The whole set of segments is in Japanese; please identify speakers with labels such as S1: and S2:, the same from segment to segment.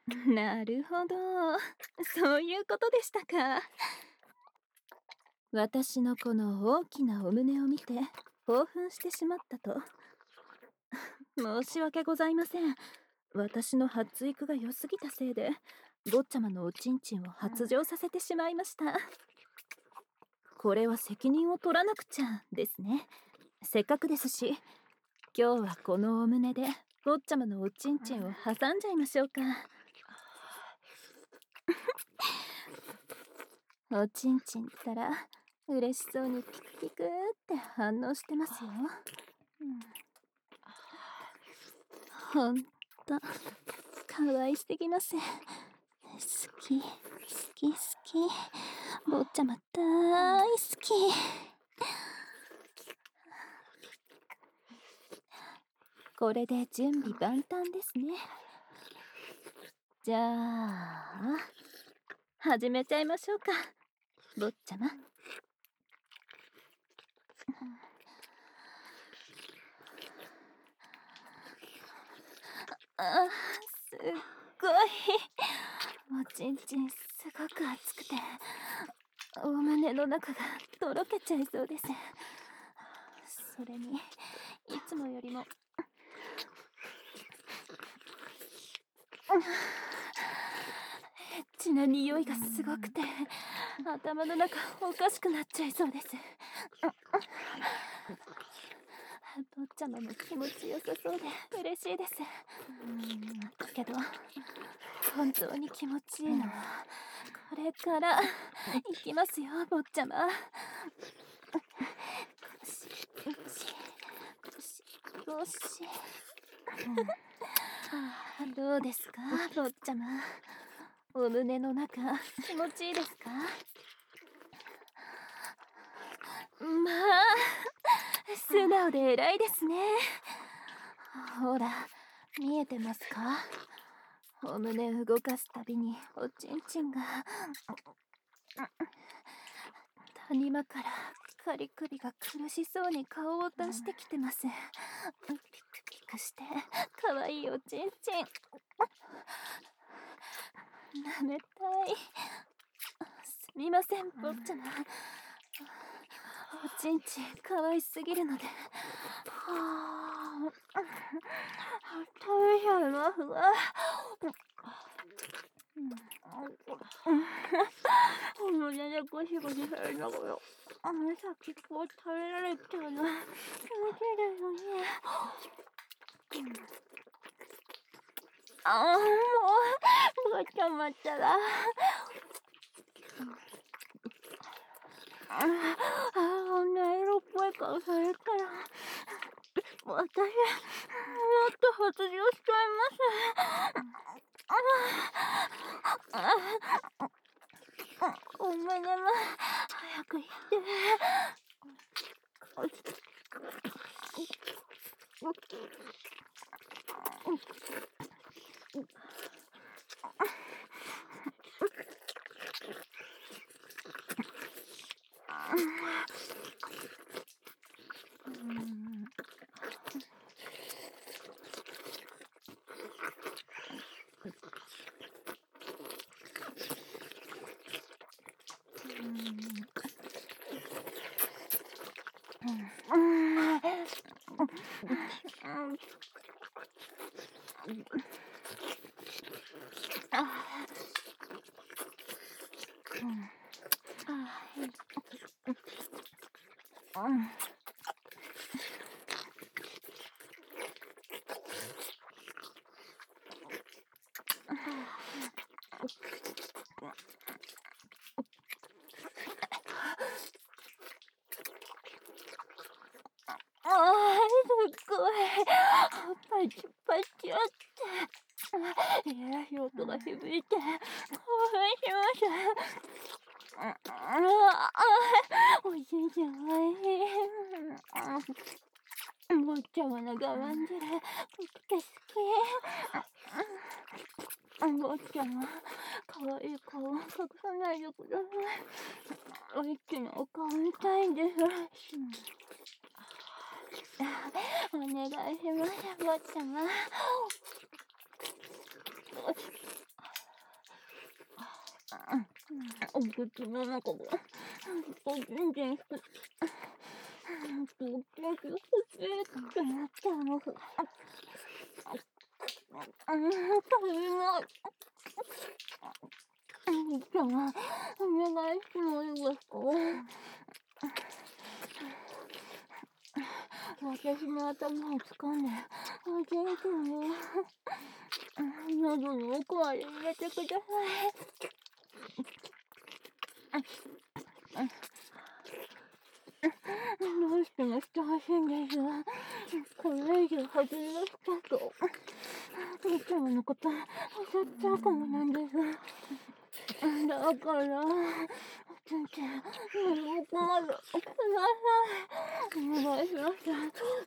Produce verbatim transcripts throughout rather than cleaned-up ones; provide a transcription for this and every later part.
S1: なるほど。そういうことでしたか。私のこの大きなお胸を見て興奮してしまったと。申し訳ございません。私の発育が良すぎたせいで坊ちゃまのおちんちんを発情させてしまいました。これは責任を取らなくちゃですね。せっかくですし、今日はこのお胸で坊ちゃまのおちんちんを挟んじゃいましょうか。おちんちんったら嬉しそうにピクピクって反応してますよ。ほんと可愛すぎます。好き好き好き、坊ちゃま大好き。これで準備万端ですね。じゃあ始めちゃいましょうか、坊ちゃま。あ、すっごい。おちんちんすごく熱くてお胸の中がとろけちゃいそうです。それにいつもよりもエッチな匂いがすごくて頭の中おかしくなっちゃいそうです。坊ちゃまも気持ちよさそうで嬉しいです。けど本当に気持ちいいのはこれからいきますよ、坊ちゃま。ゴシゴシゴシゴシ。どうですか、坊ちゃま。お胸の中気持ちいいですか？まあ素直で偉いですね。ほら見えてますか？お胸動かすたびにおちんちんが谷間からカリクリが苦しそうに顔を出してきてます。ピクピクしてかわいいおちんちん舐めたい。すみません、坊ちゃま。おちんちんかわいすぎるのではあ食べちゃいますわ。お胸でゴシゴシされながらあの先っぽを食べられちゃうの気持ちいいですよね。ああもう坊ちゃまったらああ、女色っぽい顔されたら私もっと発情しちゃいます。お胸も早く行ってああ、すっごい。パチパチって。いやらしい音が響いて、興奮します。ああ、おじいちゃんおいしい。坊ちゃまの我慢汁、とって好き。坊ちゃま、かわいい顔を隠さないでください。おいちのお顔見たいんです。お願いします、坊ちゃま。 お口の中がおちんちんして、ドキドキ欲しいってなっちゃうの。うん、足りない。じゃあ、お願いしてもいいですか？私の頭を掴んで、おちんちんを喉の奥まで入れてください。どうしてもしてほしいんですが、これ以上外れをしちゃうと、父ちゃんのこと襲っちゃうかもなんです。だから、父ちゃん、僕までください。お願いします。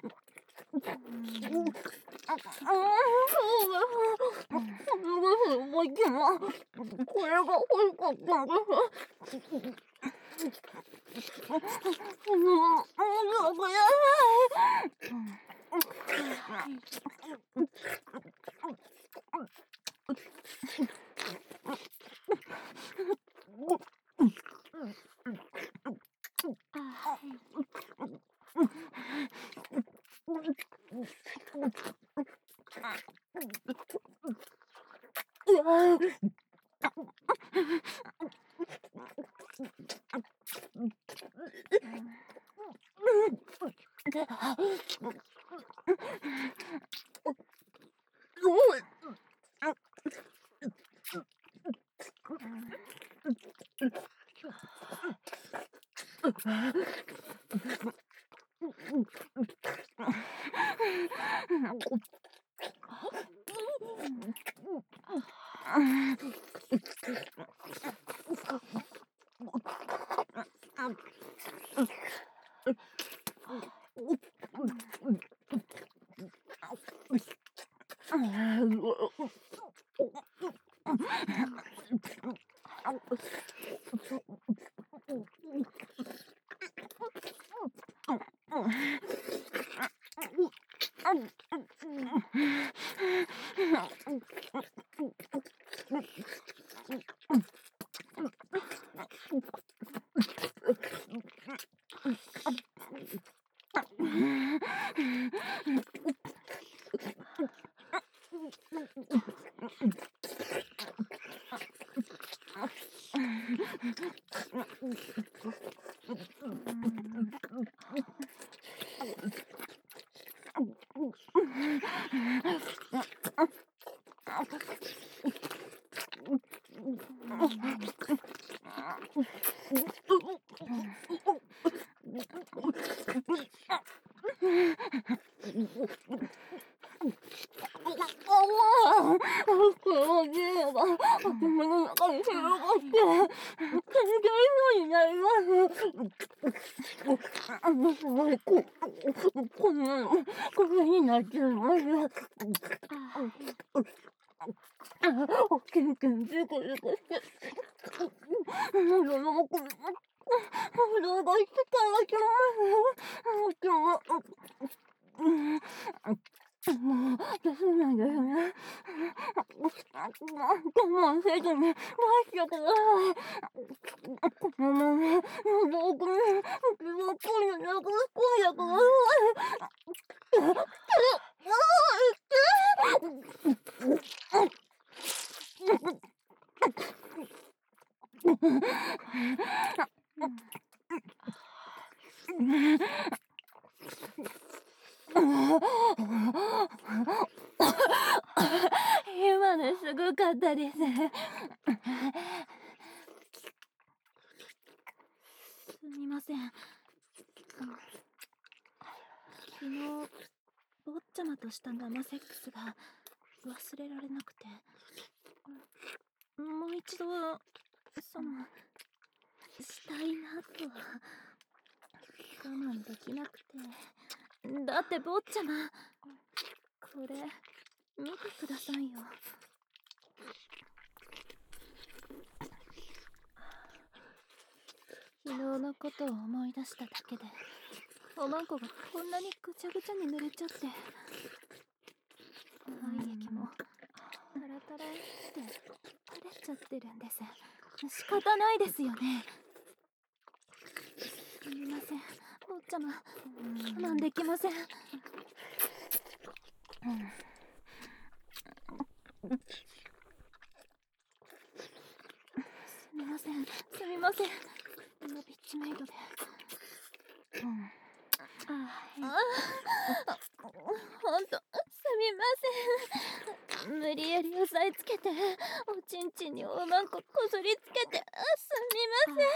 S1: ああ、そうだ。すごい、今、これが欲しかったんです。あの、もう、ください。おじいが頭の中に広がって、全然そうになります。あの、すごい、こ、こんなの、こんなになっちゃいます。おちんちんジュクジュクして、喉の奥に、喉が痛くなります。もう、そうなんだよね。我慢せずに出してください。このまま、喉奥に、気を込めてなくす込んでください。今のすごかったです。すみません。昨日、坊ちゃまとした生セックスが忘れられなくて、もう一度、その、したいなと我慢できなくて。だって坊ちゃま、これ見てくださいよ。昨日のことを思い出しただけで、おまんこがこんなにぐちゃぐちゃに濡れちゃって、体液もタラタラって垂れちゃってるんです。 仕方ないですよね。すみません、坊ちゃま、我慢できません。すみません、すみません。今ピッチメイトで。ああ、ほんと、すみません。無理やり押さえつけて、おちんちんにおまんここすりつけて、すみま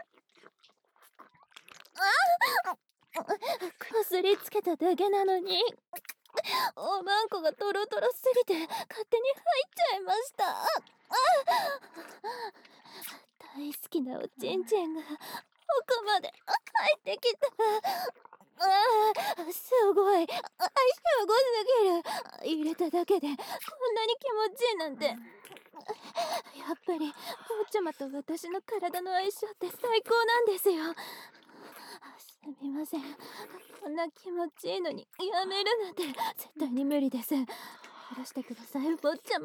S1: せん。こすりつけただけなのに、おまんこがトロトロすぎて勝手に入っちゃいました。大好きなおちんちんが奥まで入ってきた。ああ、すごい、あ、すごすぎる。入れただけでこんなに気持ちいいなんて。やっぱり坊ちゃまと私の体の相性って最高なんですよ。すみません、こんな気持ちいいのにやめるなんて絶対に無理です。許してください、坊ちゃま。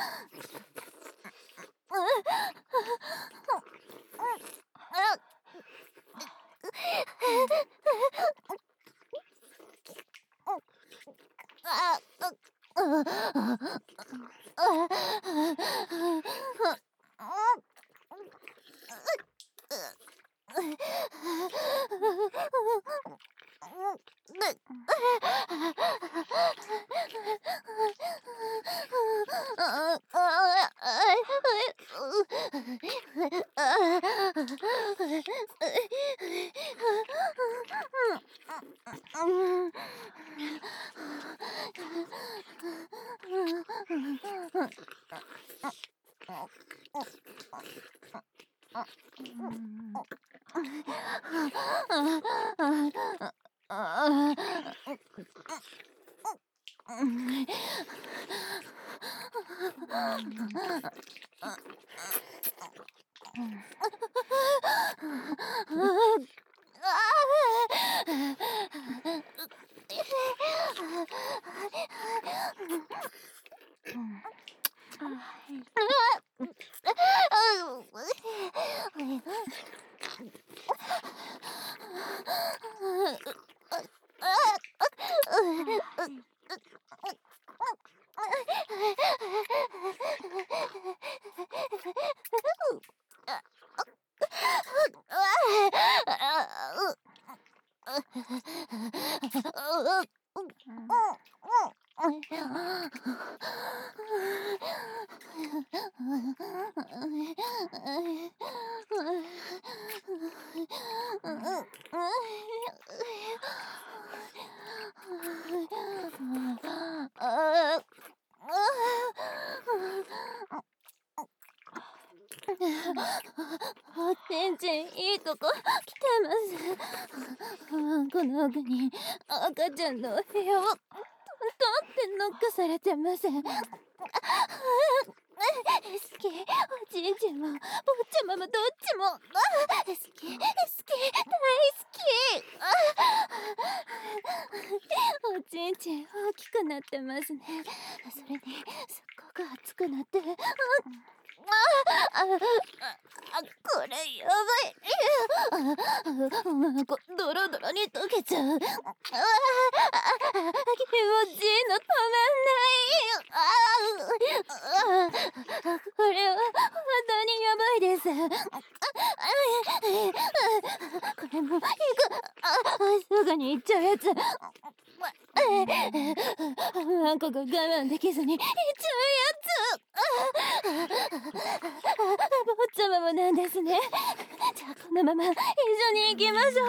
S1: おちんちんいいとこ来てます。わんこの奥に赤ちゃんのお部屋をトントンってノックされてます。好き、おちんちんも坊ちゃまもどっちも好き、好き、大好き。おちんちん大きくなってますね。それにすっごく熱くなって、ああ、これやばい。あ、こドロドロに溶けちゃう。あ、気持ちいいのたまんない。あ、これは本当にやばいです。これもいく、あ、すぐに行っちゃうやつ。あんこが我慢できずに行っちゃうやつ。坊ちゃまもなんですね。じゃあこのまま一緒に行きましょう。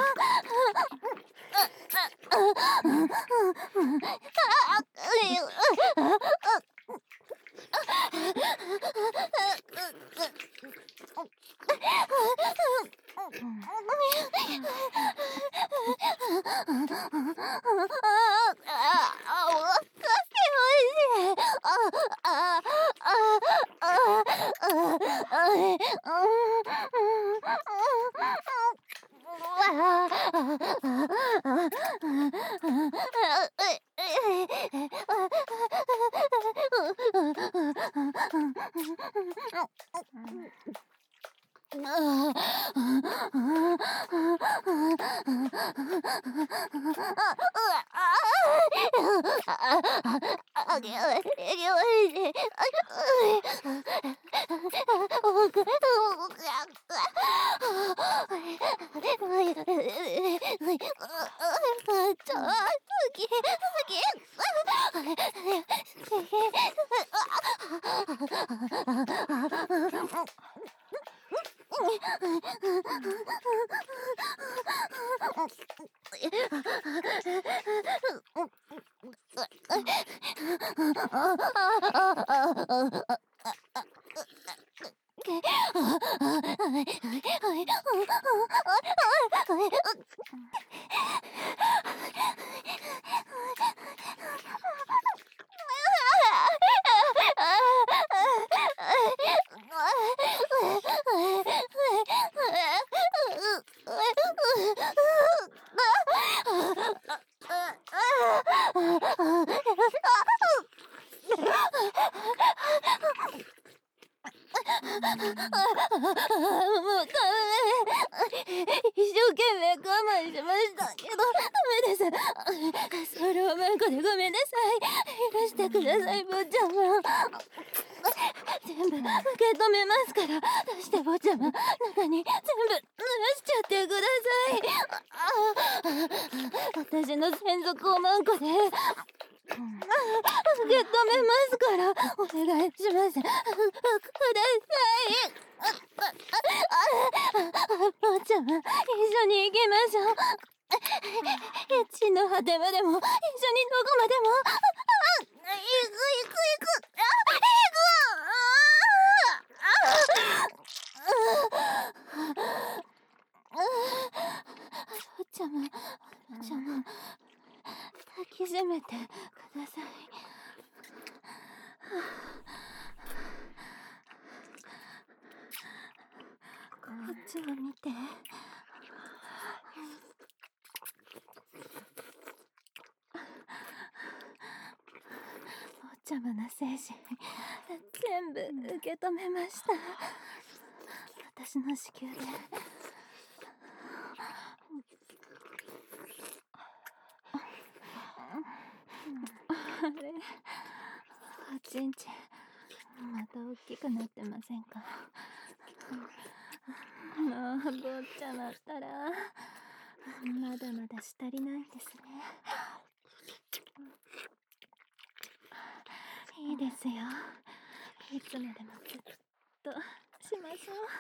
S1: 一生懸命我慢しましたけどダメです。それを文句でごめんなさい。許してください、坊ちゃま。全部受け止めますから、出して坊ちゃま、中に全部濡らしちゃってください。私の専属おまんこで受け止めますからお願いします。ください。坊ちゃま、一緒に行きましょう。地の果てまでも一緒にどこまでも。行く行く行く。坊ちゃま、坊ちゃま、抱きしめてください。こっちを見て。坊ちゃまの精神全部受け止めました。私の子宮であれ、おちんちんまた大きくなってませんか？もう坊ちゃまったらまだまだし足りないですね。いいですよ。いつまでもずっとしましょう。